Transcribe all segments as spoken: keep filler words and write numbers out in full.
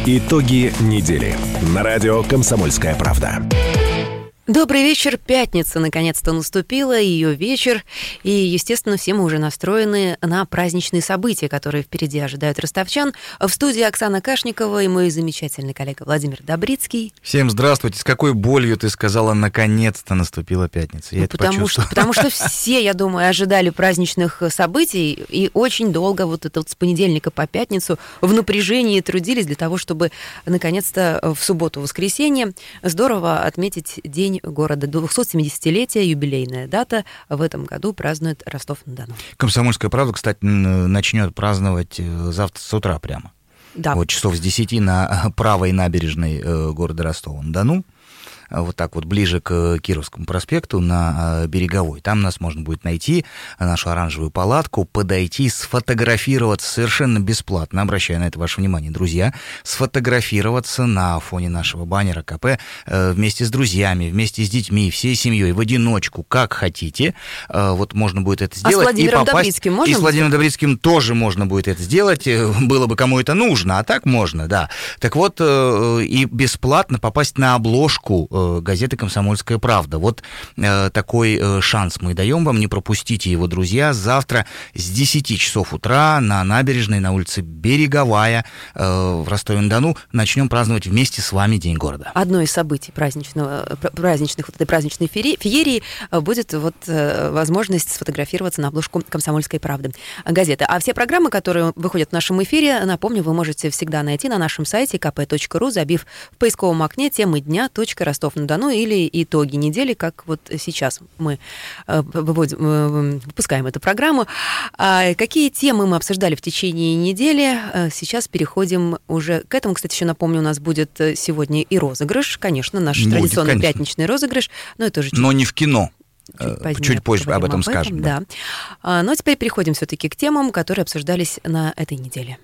Итоги недели на радио «Комсомольская правда». Добрый вечер. Пятница наконец-то наступила, ее вечер. И, естественно, все мы уже настроены на праздничные события, которые впереди ожидают ростовчан. В студии Оксана Кашникова и мой замечательный коллега Владимир Добрицкий. Всем здравствуйте. С какой болью ты сказала, наконец-то наступила пятница? Я ну, это потому, что, потому что все, я думаю, ожидали праздничных событий и очень долго вот это вот с понедельника по пятницу в напряжении трудились для того, чтобы наконец-то в субботу-воскресенье здорово отметить день города. двухсотсемидесятилетие, юбилейная дата в этом году празднует Ростов-на-Дону. «Комсомольская правда», кстати, начнет праздновать завтра с утра прямо. Да. Вот часов с десяти на правой набережной города Ростова-на-Дону. Вот так вот, ближе к Кировскому проспекту, на Береговой. Там нас можно будет найти, нашу оранжевую палатку, подойти, сфотографироваться совершенно бесплатно, обращаю на это ваше внимание, друзья, сфотографироваться на фоне нашего баннера КП вместе с друзьями, вместе с детьми, всей семьей, в одиночку, как хотите. Вот можно будет это сделать. А с Владимиром и попасть... Добрицким можно? И с Владимиром Добрицким тоже можно будет это сделать, было бы кому это нужно, а так можно, да. Так вот, и бесплатно попасть на обложку газеты «Комсомольская правда». Вот э, такой э, шанс мы даем вам, не пропустите его, друзья. Завтра с десяти часов утра на набережной на улице Береговая э, в Ростове-на-Дону начнем праздновать вместе с вами День города. Одно из событий праздничного, праздничных, вот этой праздничной феерии будет вот э, возможность сфотографироваться на обложку «Комсомольской правды» газеты. А все программы, которые выходят в нашем эфире, напомню, вы можете всегда найти на нашем сайте ка пэ точка ру, забив в поисковом окне темы дня .ростов-на-Дону или итоги недели, как вот сейчас мы выводим, выпускаем эту программу. А какие темы мы обсуждали в течение недели? Сейчас переходим уже к этому. Кстати, еще напомню, у нас будет сегодня и розыгрыш. Конечно, наш будет, традиционный конечно. пятничный розыгрыш. Но это уже чуть... Но не в кино. Чуть, позднее чуть позже об этом, об этом скажем. Да. Да. Но теперь переходим все-таки к темам, которые обсуждались на этой неделе.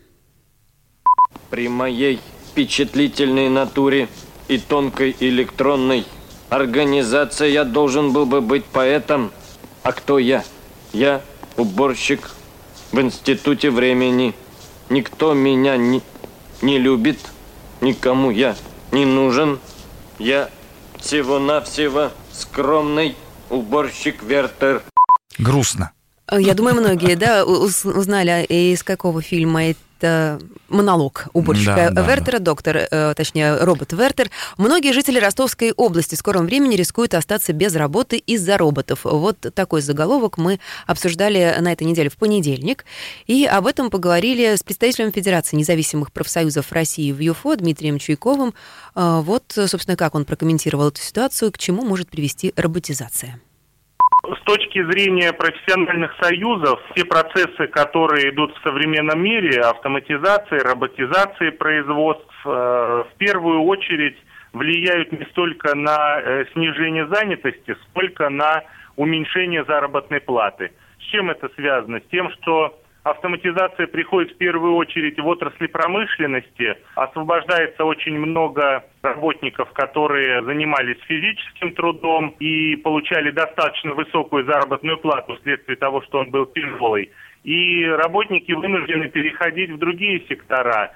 При моей впечатлительной натуре и тонкой электронной организации я должен был бы быть поэтом. А кто я? Я уборщик в институте времени. Никто меня не, не любит, никому я не нужен. Я всего-навсего скромный уборщик Вертер. Грустно. Я думаю, многие, да, узнали, из какого фильма это монолог уборщика да, Вертера, да. доктор, э, точнее, робот Вертер. Многие жители Ростовской области в скором времени рискуют остаться без работы из-за роботов. Вот такой заголовок мы обсуждали на этой неделе в понедельник. И об этом поговорили с представителем Федерации независимых профсоюзов России в ЮФО Дмитрием Чуйковым. Э, вот, собственно, как он прокомментировал эту ситуацию, к чему может привести роботизация. С точки зрения профессиональных союзов, все процессы, которые идут в современном мире, автоматизации, роботизации производств, в первую очередь влияют не столько на снижение занятости, сколько на уменьшение заработной платы. С чем это связано? С тем, что автоматизация приходит в первую очередь в отрасли промышленности, освобождается очень много работников, которые занимались физическим трудом и получали достаточно высокую заработную плату вследствие того, что он был тяжелый. И работники вынуждены переходить в другие сектора.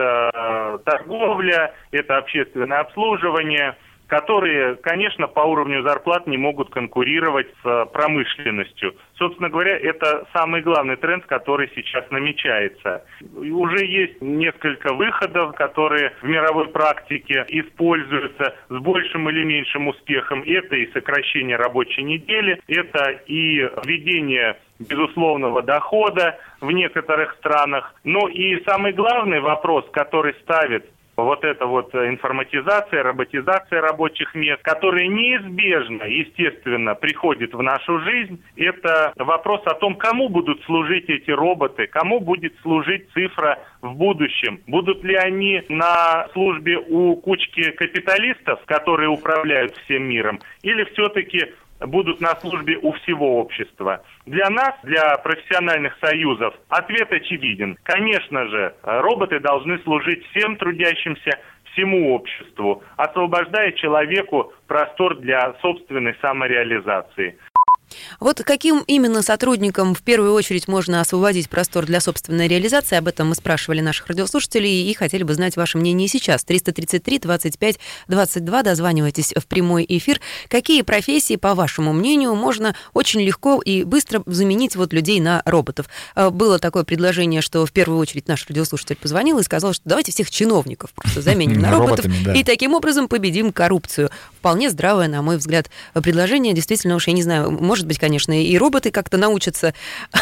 Это торговля, это общественное обслуживание, которые, конечно, по уровню зарплат не могут конкурировать с промышленностью. Собственно говоря, это самый главный тренд, который сейчас намечается. Уже есть несколько выходов, которые в мировой практике используются с большим или меньшим успехом. Это и сокращение рабочей недели, это и введение безусловного дохода в некоторых странах. Но и самый главный вопрос, который ставит вот эта вот информатизация, роботизация рабочих мест, которая неизбежно, естественно, приходит в нашу жизнь, это вопрос о том, кому будут служить эти роботы, кому будет служить цифра в будущем. Будут ли они на службе у кучки капиталистов, которые управляют всем миром, или все-таки будут на службе у всего общества. Для нас, для профессиональных союзов, ответ очевиден. Конечно же, роботы должны служить всем трудящимся, всему обществу, освобождая человеку простор для собственной самореализации. Вот каким именно сотрудникам в первую очередь можно освободить простор для собственной реализации? Об этом мы спрашивали наших радиослушателей и хотели бы знать ваше мнение сейчас. триста тридцать три двадцать пять двадцать два, дозванивайтесь в прямой эфир. Какие профессии, по вашему мнению, можно очень легко и быстро заменить вот людей на роботов? Было такое предложение, что в первую очередь наш радиослушатель позвонил и сказал, что давайте всех чиновников просто заменим на роботов и таким образом победим коррупцию. Вполне здравое, на мой взгляд, предложение. Действительно, уж я не знаю, может быть, конечно, и роботы как-то научатся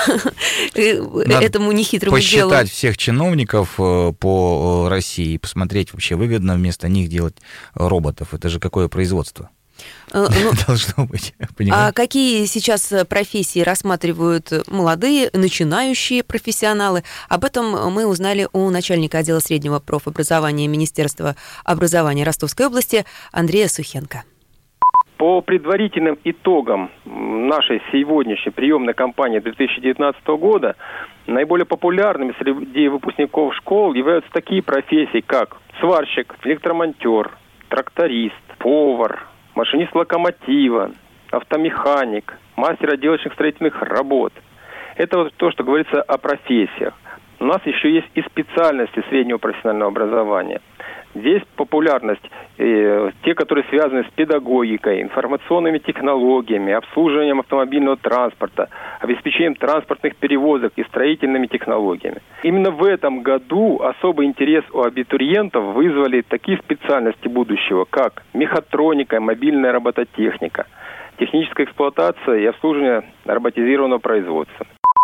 этому нехитрому делу. Посчитать всех чиновников по России и посмотреть, вообще выгодно вместо них делать роботов. Это же какое производство? Ну, должно быть, понимаете? А какие сейчас профессии рассматривают молодые, начинающие профессионалы? Об этом мы узнали у начальника отдела среднего профобразования Министерства образования Ростовской области Андрея Сухенко. По предварительным итогам нашей сегодняшней приемной кампании две тысячи девятнадцатого года наиболее популярными среди выпускников школ являются такие профессии, как сварщик, электромонтер, тракторист, повар, машинист локомотива, автомеханик, мастер отделочных строительных работ. Это вот то, что говорится о профессиях. У нас еще есть и специальности среднего профессионального образования. Здесь популярность э, те, которые связаны с педагогикой, информационными технологиями, обслуживанием автомобильного транспорта, обеспечением транспортных перевозок и строительными технологиями. Именно в этом году особый интерес у абитуриентов вызвали такие специальности будущего, как мехатроника, мобильная робототехника, техническая эксплуатация и обслуживание роботизированного производства.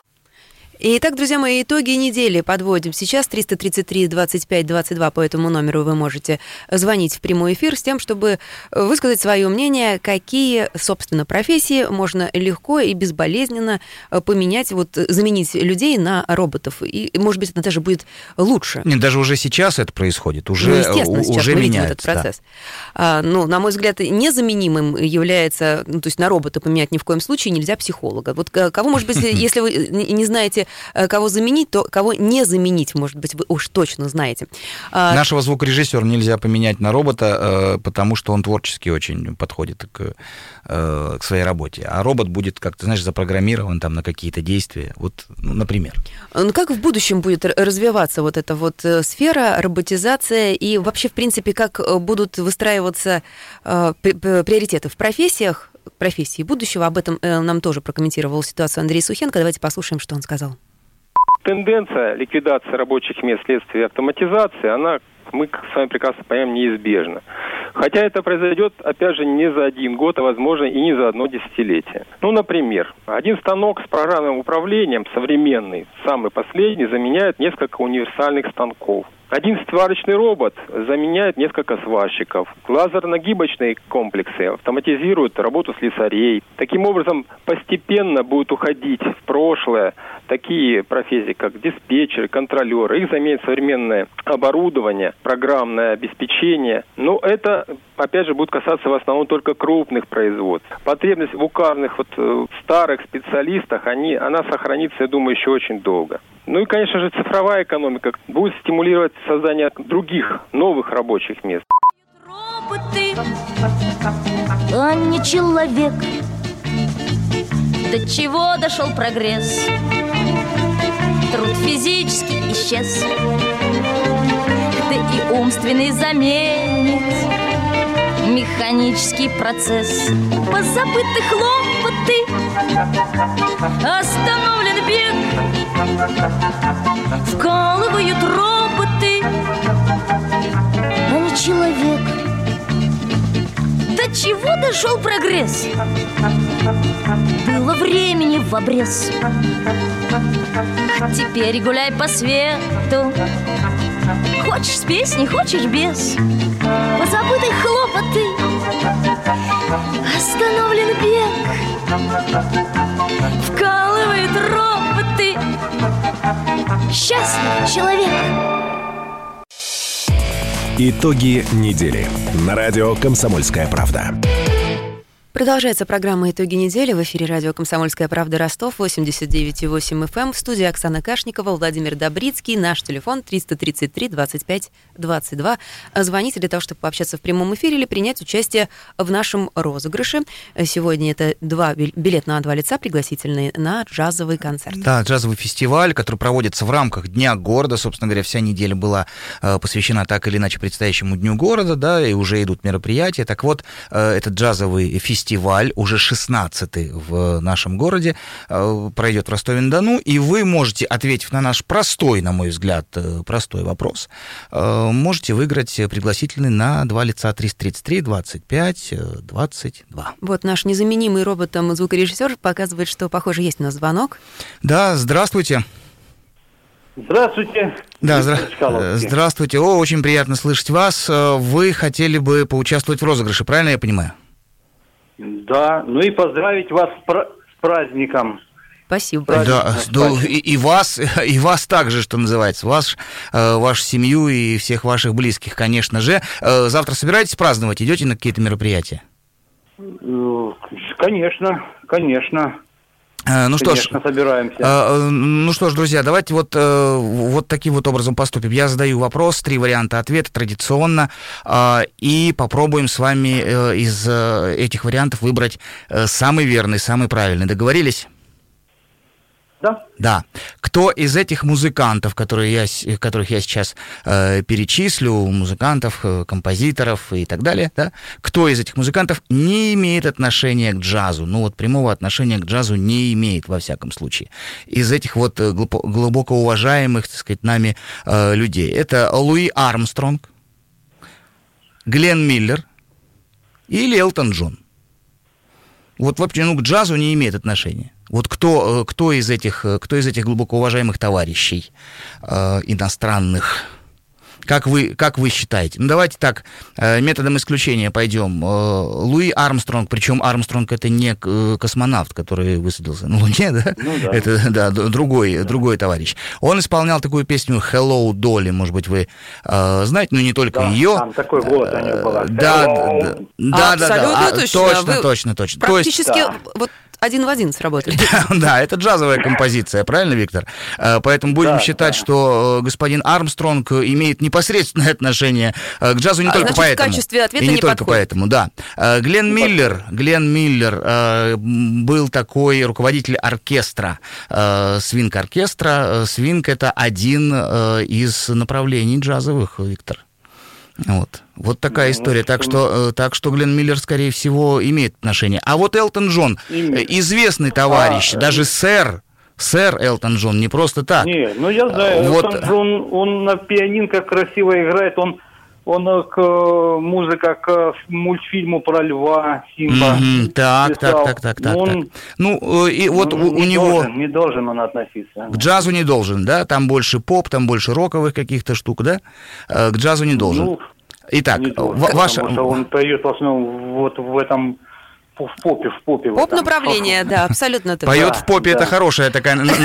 Итак, друзья мои, итоги недели подводим. Сейчас триста тридцать три двадцать пять двадцать два, по этому номеру вы можете звонить в прямой эфир с тем, чтобы высказать свое мнение, какие, собственно, профессии можно легко и безболезненно поменять, вот заменить людей на роботов. И, может быть, это даже будет лучше. Нет, даже уже сейчас это происходит, уже, ну, естественно, сейчас уже мы видим меняется, этот процесс. Да. А, ну, на мой взгляд, незаменимым является, ну, то есть на робота поменять ни в коем случае нельзя психолога. Вот кого, может быть, если вы не знаете, кого заменить, то кого не заменить, может быть, вы уж точно знаете. Нашего звукорежиссера нельзя поменять на робота, потому что он творчески очень подходит к, к своей работе. А робот будет, как ты знаешь, запрограммирован там на какие-то действия. Вот, ну, например. Ну, как в будущем будет развиваться вот эта вот сфера, роботизация, и вообще, в принципе, как будут выстраиваться приоритеты в профессиях, профессии будущего? Об этом нам тоже прокомментировал ситуацию Андрей Сухенко. Давайте послушаем, что он сказал. Тенденция ликвидации рабочих мест вследствие автоматизации, она, мы с вами прекрасно понимаем, неизбежна. Хотя это произойдет, опять же, не за один год, а, возможно, и не за одно десятилетие. Ну, например, один станок с программным управлением, современный, самый последний, заменяет несколько универсальных станков. Один сварочный робот заменяет несколько сварщиков. Лазерно-гибочные комплексы автоматизируют работу слесарей. Таким образом, постепенно будут уходить в прошлое такие профессии, как диспетчеры, контролеры. Их заменит современное оборудование, программное обеспечение. Но это, опять же, будет касаться в основном только крупных производств. Потребность в указанных вот, э, старых специалистах, они, она сохранится, я думаю, еще очень долго. Ну и, конечно же, цифровая экономика будет стимулировать создание других новых рабочих мест. Роботы, а не человек. До чего дошел прогресс? Труд физически исчез, да и умственный заменит механический процесс. Позабыты хлопоты, остановлен бег, вкалывают роботы, а не человек. До чего дошел прогресс? Было времени в обрез. Теперь гуляй по свету. Хочешь с песней, хочешь без. Позабыты хлопоты, остановлен бег, вкалывают роботы. Счастлив человек. Итоги недели на радио «Комсомольская правда». Продолжается программа «Итоги недели». В эфире радио «Комсомольская правда» Ростов, восемьдесят девять и восемь эф эм. В студии Оксана Кашникова, Владимир Добрицкий. Наш телефон триста тридцать три двадцать пять двадцать два. Звоните для того, чтобы пообщаться в прямом эфире или принять участие в нашем розыгрыше. Сегодня это два билет на два лица, пригласительные на джазовый концерт. Да, джазовый фестиваль, который проводится в рамках Дня города. Собственно говоря, вся неделя была посвящена так или иначе предстоящему Дню города, да, и уже идут мероприятия. Так вот, этот джазовый фестиваль Фестиваль, уже шестнадцатый в нашем городе, пройдет в Ростове-на-Дону, и вы можете, ответив на наш простой, на мой взгляд, простой вопрос, можете выиграть пригласительный на два лица триста тридцать три двадцать пять двадцать два. Вот наш незаменимый роботом звукорежиссер показывает, что, похоже, есть у нас звонок. Да, здравствуйте. Здравствуйте. Да, здра... здравствуйте. О, очень приятно слышать вас. Вы хотели бы поучаствовать в розыгрыше, правильно я понимаю? Да, ну и поздравить вас с, пра- с праздником. Спасибо. Да, да и, и вас, и вас также, что называется, вас, э, вашу семью и всех ваших близких, конечно же. Э, завтра собираетесь праздновать, идете на какие-то мероприятия? Конечно, конечно. Ну что Конечно, ж, собираемся. Э, ну что ж, друзья, давайте вот, э, вот таким вот образом поступим. Я задаю вопрос, три варианта ответа традиционно, э, и попробуем с вами э, из э, этих вариантов выбрать э, самый верный, самый правильный. Договорились? Да. Да. Кто из этих музыкантов, которые я, которых я сейчас э, перечислю, музыкантов, э, композиторов и так далее, да, кто из этих музыкантов не имеет отношения к джазу? Ну вот прямого отношения к джазу не имеет, во всяком случае. Из этих вот глубоко уважаемых, так сказать, нами э, людей. Это Луи Армстронг, Глен Миллер или Элтон Джон. Вот вообще, ну, к джазу не имеет отношения. Вот кто, кто, из, этих, кто из этих глубоко уважаемых товарищей э, иностранных, как вы, как вы считаете? Ну, давайте так, э, методом исключения пойдем. Э, Луи Армстронг, причем Армстронг это не космонавт, который высадился на Луне, да? Ну, да. Это да, другой, да. другой товарищ. Он исполнял такую песню «Hello, Dolly», может быть, вы э, знаете, но не только да, ее. Там такой голос у него был. Да, да, да, да, да, да, точно, точно, точно, точно. Практически То есть, вот один в один сработали. Да, это джазовая композиция, правильно, Виктор? Поэтому будем да, считать, да. что господин Армстронг имеет непосредственное отношение к джазу не а, только значит, поэтому. в качестве ответа и не, не только подходит. поэтому, да. Глен не Миллер, Глен Миллер был такой руководитель оркестра, свинг-оркестра. Свинг — это один из направлений джазовых, Виктор. Вот. Вот такая история. Так что, так что Глен Миллер, скорее всего, имеет отношение. А вот Элтон Джон, имеет. известный товарищ, а, даже сэр, сэр Элтон Джон, не просто так. Не, ну я знаю, вот. Элтон Джон, он на пианинке красиво играет, он, он к музыка к мультфильму про льва Симба. Mm-hmm. Так, так, так, так, так, он, так. Ну, и вот ну, у, у не него... Должен, не должен он относиться. К джазу не должен, да? Там больше поп, там больше роковых каких-то штук, да? К джазу не должен. Ну, Итак, должен, ваша... Потому что он поет в основном вот в этом... В попе, в попе. Поп направление, да, абсолютно. Поет в попе, это хорошая такая... Ну,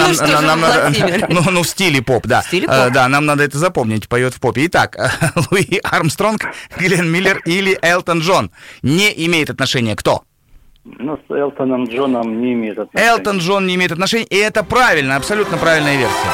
в стиле поп, да. Да, нам надо это запомнить, поет в попе. Итак, Луи Армстронг, Глен Миллер или Элтон Джон не имеет отношения. Кто? Ну, с Элтоном Джоном не имеет отношения. Элтон Джон не имеет отношения, и это правильно, абсолютно правильная версия.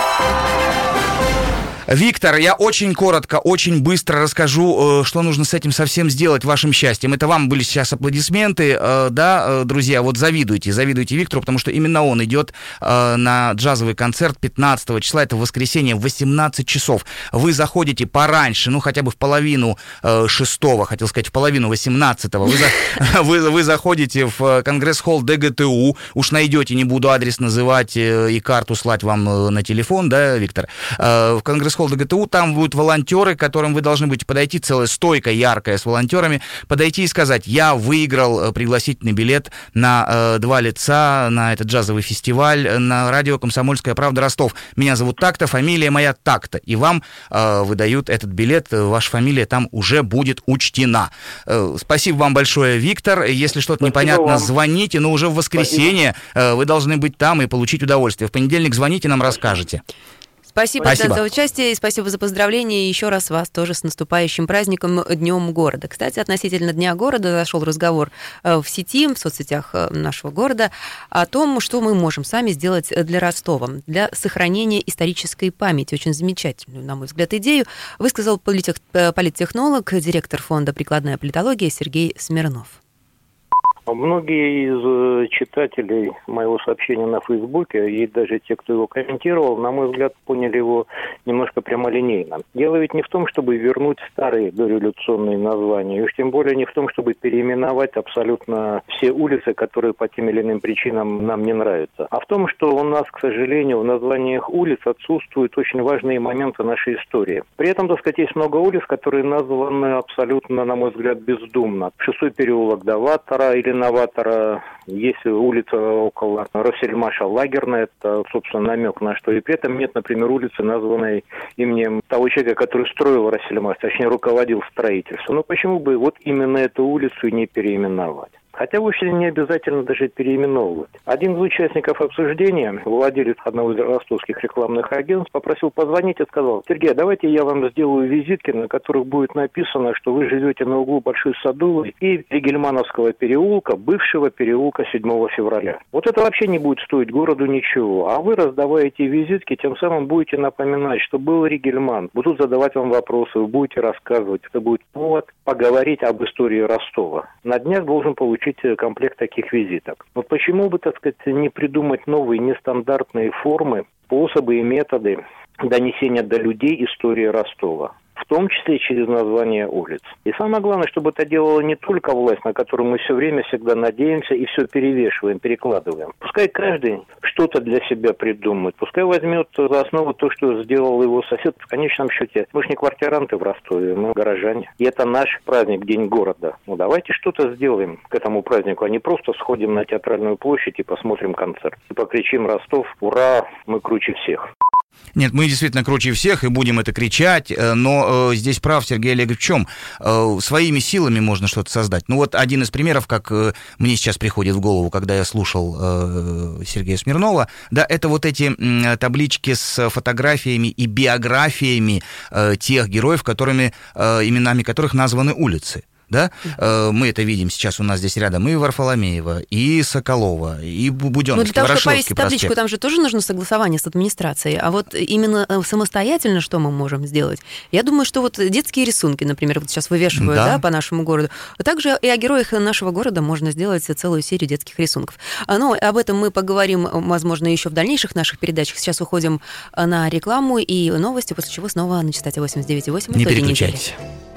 Виктор, я очень коротко, очень быстро расскажу, что нужно с этим совсем сделать, вашим счастьем. Это вам были сейчас аплодисменты, да, друзья, вот завидуйте, завидуйте Виктору, потому что именно он идет на джазовый концерт пятнадцатого числа, это воскресенье, в восемнадцать часов. Вы заходите пораньше, ну, хотя бы в половину шестого, хотел сказать, в половину восемнадцатого. Вы, за, вы, вы заходите в Конгресс-холл Дэ Гэ Тэ У, уж найдете, не буду адрес называть и карту слать вам на телефон, да, Виктор, в Конгресс-холл Дэ Гэ Тэ У, там будут волонтеры, к которым вы должны будете подойти, целая стойка яркая с волонтерами, подойти и сказать: я выиграл пригласительный билет на э, два лица на этот джазовый фестиваль на радио «Комсомольская правда» Ростов. Меня зовут так-то, фамилия моя так-то. И вам э, выдают этот билет, ваша фамилия там уже будет учтена. Э, спасибо вам большое, Виктор. Если что-то спасибо непонятно, вам. Звоните, но уже в воскресенье э, вы должны быть там и получить удовольствие. В понедельник звоните, нам расскажете. Спасибо, спасибо за участие и спасибо за поздравления. И еще раз вас тоже с наступающим праздником Днем города. Кстати, относительно Дня города зашел разговор в сети, в соцсетях нашего города о том, что мы можем сами сделать для Ростова, для сохранения исторической памяти. Очень замечательную, на мой взгляд, идею высказал политех... политтехнолог, директор фонда «Прикладная политология» Сергей Смирнов. Многие из читателей моего сообщения на Фейсбуке, и даже те, кто его комментировал, на мой взгляд, поняли его немножко прямолинейно. Дело ведь не в том, чтобы вернуть старые дореволюционные названия, и уж тем более не в том, чтобы переименовать абсолютно все улицы, которые по тем или иным причинам нам не нравятся, а в том, что у нас, к сожалению, в названиях улиц отсутствуют очень важные моменты нашей истории. При этом, так сказать, есть много улиц, которые названы абсолютно, на мой взгляд, бездумно. Шестой переулок Даватора или Новатора, есть улица около Россельмаша Лагерная, это, собственно, намек на что. И при этом нет, например, улицы, названной именем того человека, который строил Россельмаш, точнее, руководил строительством. Ну, почему бы вот именно эту улицу и не переименовать? Хотя вовсе не обязательно даже переименовывать. Один из участников обсуждения, владелец одного из ростовских рекламных агентств, попросил позвонить и сказал: Сергей, давайте я вам сделаю визитки, на которых будет написано, что вы живете на углу Большой Садовой и Ригельмановского переулка, бывшего переулка седьмого февраля. Вот это вообще не будет стоить городу ничего. А вы, раздавая эти визитки, тем самым будете напоминать, что был Ригельман. Будут задавать вам вопросы, вы будете рассказывать. Это будет повод поговорить об истории Ростова. На днях должен получить комплект таких визиток. Вот почему бы, так сказать, не придумать новые нестандартные формы, способы и методы донесения до людей истории Ростова, в том числе через название улиц. И самое главное, чтобы это делала не только власть, на которую мы все время всегда надеемся и все перевешиваем, перекладываем. Пускай каждый что-то для себя придумает, пускай возьмет за основу то, что сделал его сосед. В конечном счете, мы же не квартиранты в Ростове, мы горожане. И это наш праздник, День города. Ну давайте что-то сделаем к этому празднику, а не просто сходим на Театральную площадь и посмотрим концерт. И покричим: Ростов, ура, мы круче всех. Нет, мы действительно круче всех и будем это кричать, но э, здесь прав Сергей Олегович в чем? Э, своими силами можно что-то создать. Ну вот один из примеров, как э, мне сейчас приходит в голову, когда я слушал э, Сергея Смирнова, да, это вот эти э, таблички с фотографиями и биографиями э, тех героев, которыми, э, именами которых названы улицы. Да? Мы это видим сейчас у нас здесь рядом и Варфоломеева, и Соколова, и Будённовский, Но для того, чтобы повесить проспект. табличку, там же тоже нужно согласование с администрацией. А вот именно самостоятельно что мы можем сделать? Я думаю, что вот детские рисунки, например, вот сейчас вывешивают, да. Да, по нашему городу. Также и о героях нашего города можно сделать целую серию детских рисунков. Но об этом мы поговорим, возможно, еще в дальнейших наших передачах. Сейчас уходим на рекламу и новости, после чего снова на частоте восемьдесят девять и восемь. Не переключайтесь.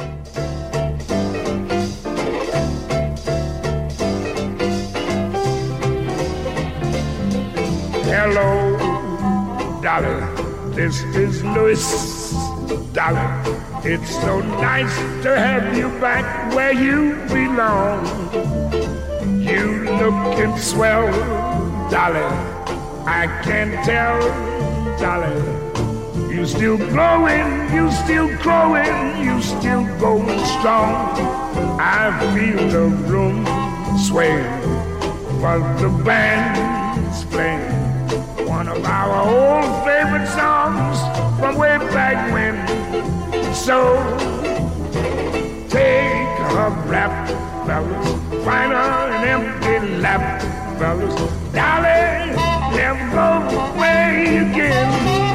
Hello, Dolly, this is Louis. Dolly, it's so nice to have you back where you belong. You lookin' swell, Dolly, I can tell, Dolly. You still growing, you still growing, you still going strong. I feel the room sway while the band's playing one of our old favorite songs from way back when. So take a rap, fellas, find an empty lap, fellas. Dolly, never go away again.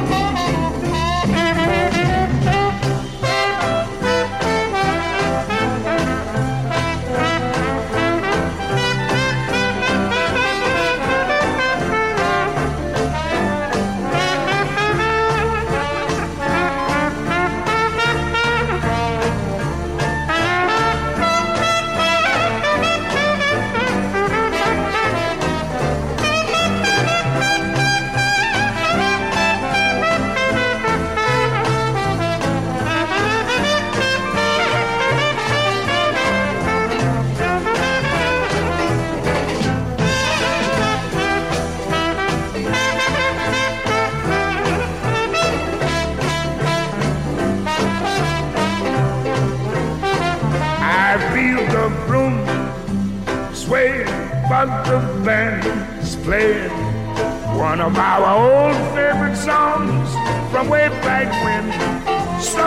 But the band's playing one of our old favorite songs from way back when. So,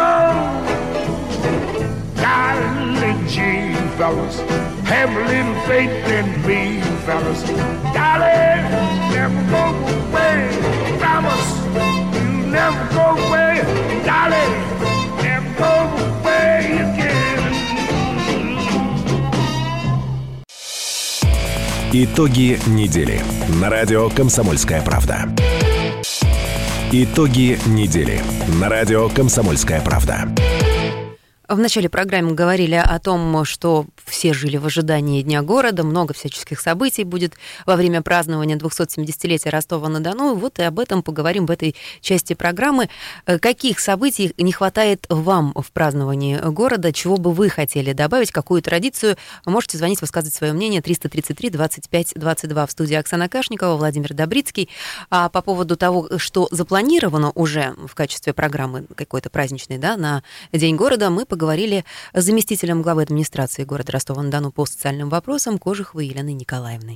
darling Jean, fellas, have a little faith in me, fellas. Darling, never go away. Promise you never go away. Darling, never go away again. Итоги недели на радио «Комсомольская правда». Итоги недели на радио «Комсомольская правда». В начале программы говорили о том, что все жили в ожидании Дня города, много всяческих событий будет во время празднования двухсотсемидесятилетия Ростова-на-Дону. Вот и об этом поговорим в этой части программы. Каких событий не хватает вам в праздновании города? Чего бы вы хотели добавить? Какую традицию? Можете звонить, высказывать свое мнение. триста тридцать три двадцать пять двадцать два. В студии Оксана Кашникова, Владимир Добрицкий. А по поводу того, что запланировано уже в качестве программы какой-то праздничной, да, на День города, мы поговорили с заместителем главы администрации города Ростова-на-Дону по социальным вопросам Кожуховой Еленой Николаевной.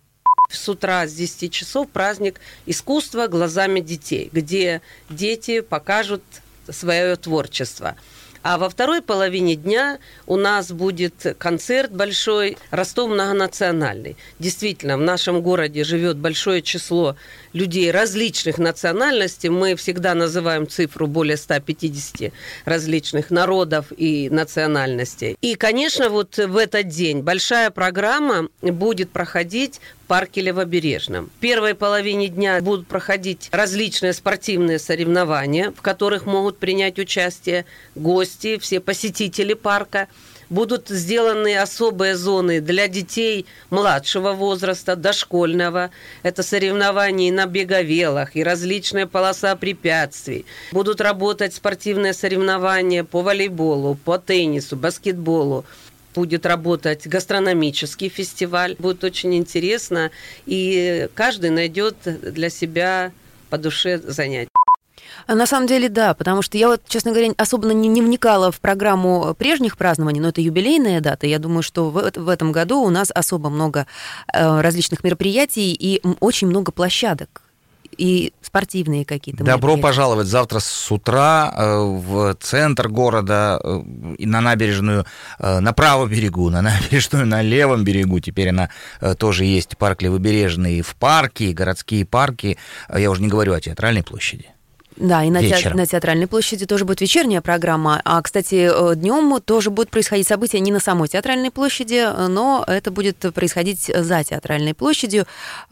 С утра с десяти часов праздник искусства глазами детей, где дети покажут свое творчество. А во второй половине дня у нас будет концерт большой «Ростов многонациональный». Действительно, в нашем городе живет большое число людей различных национальностей. Мы всегда называем цифру более ста пятидесяти различных народов и национальностей. И, конечно, вот в этот день большая программа будет проходить в парке Левобережном. В первой половине дня будут проходить различные спортивные соревнования, в которых могут принять участие гости, все посетители парка. Будут сделаны особые зоны для детей младшего возраста, дошкольного. Это соревнования и на беговелах, и различные полоса препятствий. Будут работать спортивные соревнования по волейболу, по теннису, баскетболу. Будет работать гастрономический фестиваль. Будет очень интересно, и каждый найдет для себя по душе занятие. На самом деле, да, потому что я вот, честно говоря, особо не, не вникала в программу прежних празднований, но это юбилейная дата. Я думаю, что в, в этом году у нас особо много э, различных мероприятий и очень много площадок. И спортивные какие-то. Добро пожаловать завтра с утра в центр города, на набережную на правом берегу, на набережную на левом берегу. Теперь она тоже есть, парк Левобережный, в парке, городские парки. Я уже не говорю о Театральной площади. Да, и на, те, на Театральной площади тоже будет вечерняя программа. А, кстати, днем тоже будут происходить события не на самой Театральной площади, но это будет происходить за Театральной площадью.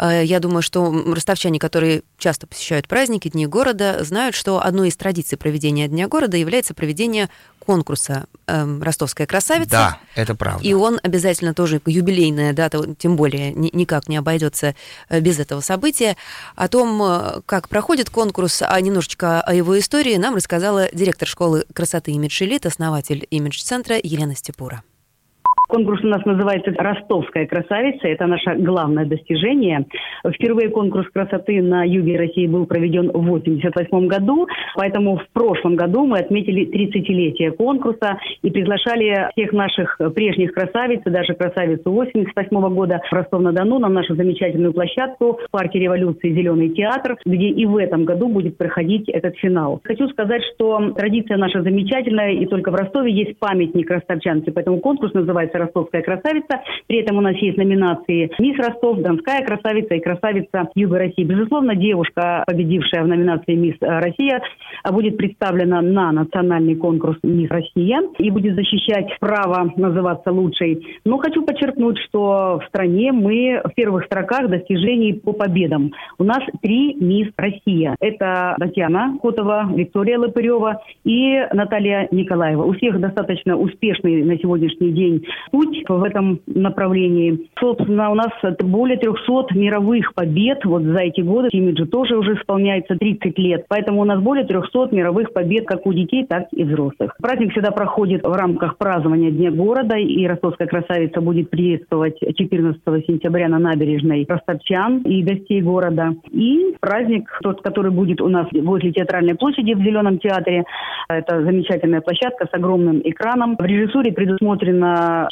Я думаю, что ростовчане, которые часто посещают праздники, Дни города, знают, что одной из традиций проведения Дня города является проведение конкурса э, «Ростовская красавица». Да, это правда. И он обязательно тоже юбилейная дата, тем более ни, никак не обойдется без этого события. О том, как проходит конкурс, а немножечко о его истории нам рассказала директор школы красоты «Имидж Элит», основатель имидж-центра Елена Степура. Конкурс у нас называется «Ростовская красавица». Это наше главное достижение. Впервые конкурс красоты на юге России был проведен в восемьдесят восьмом году. Поэтому в прошлом году мы отметили тридцатилетие конкурса и приглашали всех наших прежних красавиц, и даже красавицу восемьдесят восьмого года в Ростов-на-Дону на нашу замечательную площадку в парке Революции «Зеленый театр», где и в этом году будет проходить этот финал. Хочу сказать, что традиция наша замечательная, и только в Ростове есть памятник ростовчанке. Поэтому конкурс называется «Ростовская красавица». При этом у нас есть номинации «Мисс Ростов», «Донская красавица» и «Красавица Юга России». Безусловно, девушка, победившая в номинации «Мисс Россия», будет представлена на национальный конкурс «Мисс Россия» и будет защищать право называться лучшей. Но хочу подчеркнуть, что в стране мы в первых строках достижений по победам. У нас три «Мисс Россия». Это Татьяна Котова, Виктория Лопырева и Наталья Николаева. У всех достаточно успешный на сегодняшний день путь в этом направлении. Собственно, у нас более трехсот мировых побед. Вот за эти годы имиджу тоже уже исполняется тридцать лет. Поэтому у нас более трехсот мировых побед как у детей, так и взрослых. Праздник всегда проходит в рамках празднования Дня города, и «Ростовская красавица» будет приветствовать четырнадцатого сентября на набережной ростовчан и гостей города. И праздник, тот, который будет у нас возле Театральной площади в Зеленом театре, это замечательная площадка с огромным экраном. В режиссуре предусмотрена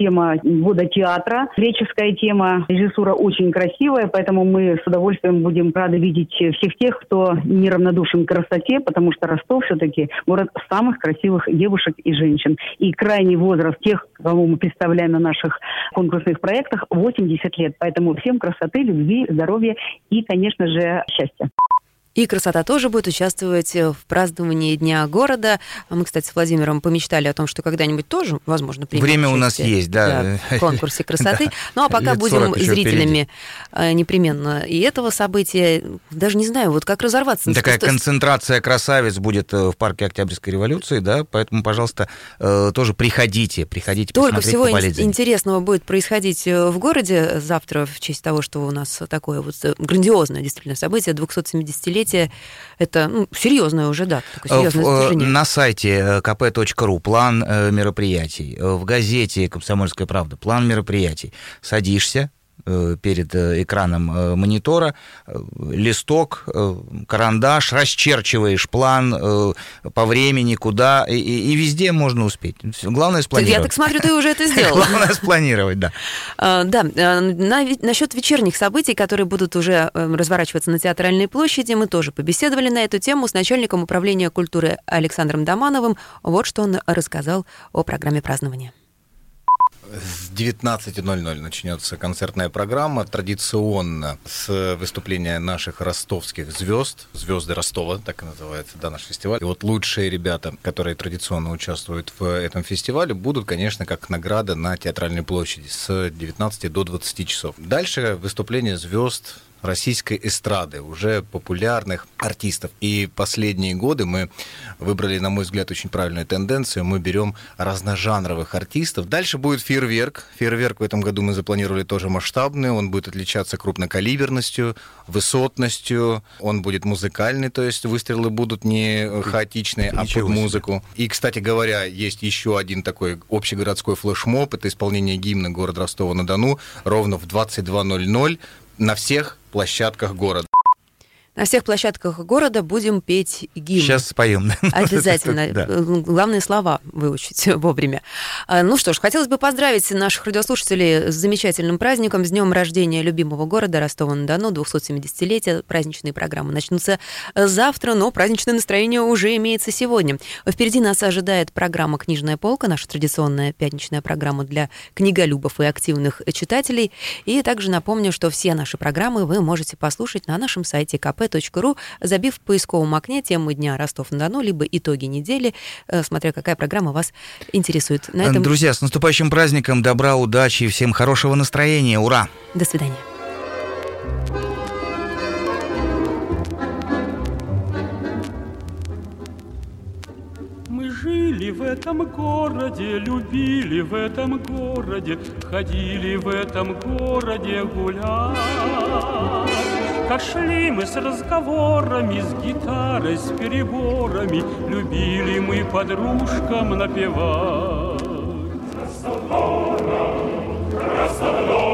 тема года театра, греческая тема. Режиссура очень красивая, поэтому мы с удовольствием будем рады видеть всех тех, кто неравнодушен к красоте, потому что Ростов все-таки город самых красивых девушек и женщин. И крайний возраст тех, кого мы представляем на наших конкурсных проектах, восемьдесят лет. Поэтому всем красоты, любви, здоровья и, конечно же, счастья. И красота тоже будет участвовать в праздновании Дня города. Мы, кстати, с Владимиром помечтали о том, что когда-нибудь тоже, возможно, примем Время у нас есть, да. да в конкурсе красоты. Ну, а пока будем зрителями непременно и этого события. Даже не знаю, вот как разорваться. Такая концентрация красавиц будет в парке Октябрьской революции, да, поэтому, пожалуйста, тоже приходите, приходите Только посмотреть, всего поболеть. интересного будет происходить в городе завтра в честь того, что у нас такое вот грандиозное действительно событие, двухсотсемидесятилетие. Это ну, серьезная уже дата. На сайте ка пэ точка ру план мероприятий, в газете «Комсомольская правда» план мероприятий. Садишься перед экраном монитора, листок, карандаш, расчерчиваешь план по времени, куда, и, и везде можно успеть. Главное спланировать. Я так смотрю, ты уже это сделал. Главное спланировать, да. Да, насчет вечерних событий, которые будут уже разворачиваться на Театральной площади, мы тоже побеседовали на эту тему с начальником управления культуры Александром Домановым. Вот что он рассказал о программе празднования. С девятнадцати ноль-ноль начнется концертная программа, традиционно с выступления наших ростовских звезд, звезды Ростова, так и называется, да, наш фестиваль. И вот лучшие ребята, которые традиционно участвуют в этом фестивале, будут, конечно, как награда на Театральной площади с девятнадцати до двадцати часов. Дальше выступление звезд российской эстрады, уже популярных артистов. И последние годы мы выбрали, на мой взгляд, очень правильную тенденцию. Мы берем разножанровых артистов. Дальше будет фейерверк. Фейерверк в этом году мы запланировали тоже масштабный. Он будет отличаться крупнокалиберностью, высотностью. Он будет музыкальный, то есть выстрелы будут не хаотичные, а под музыку. И, кстати говоря, есть еще один такой общегородской флешмоб. Это исполнение гимна города Ростова-на-Дону ровно в двадцать два ноль-ноль на всех площадках города. На всех площадках города будем петь гимн. Сейчас споем. Обязательно. Да. Главные слова выучить вовремя. Ну что ж, хотелось бы поздравить наших радиослушателей с замечательным праздником, с днем рождения любимого города Ростова-на-Дону, двухсотсемидесятилетия. Праздничные программы начнутся завтра, но праздничное настроение уже имеется сегодня. Впереди нас ожидает программа «Книжная полка», наша традиционная пятничная программа для книголюбов и активных читателей. И также напомню, что все наши программы вы можете послушать на нашем сайте ка пэ точка ру, забив в поисковом окне тему дня Ростов-на-Дону, либо итоги недели, смотря какая программа вас интересует. На этом... Друзья, с наступающим праздником, добра, удачи и всем хорошего настроения. Ура! До свидания. Мы жили в этом городе, любили в этом городе, ходили в этом городе гулять. Как шли мы с разговорами, с гитарой, с переборами, любили мы подружкам напевать. Ростов-на-Дону, Ростов-на-Дону.